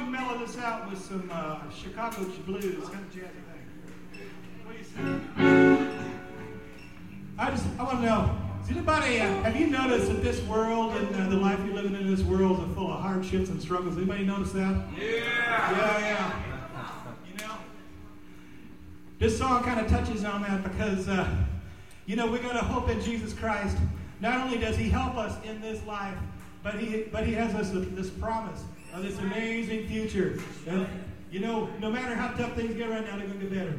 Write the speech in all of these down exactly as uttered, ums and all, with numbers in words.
we mellow this out with some uh, Chicago blues, kind of jazzy thing? What do you say? I just, I want to know, does anybody, uh, have you noticed that this world and uh, the life you're living in this world is full of hardships and struggles? Anybody notice that? Yeah. Yeah, yeah. You know, this song kind of touches on that because, uh, you know, we got to hope in Jesus Christ. Not only does he help us in this life, but he but he has us this promise of this amazing future. And, you know, no matter how tough things get right now, they're going to get better.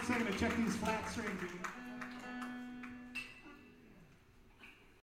second to check these flat strings.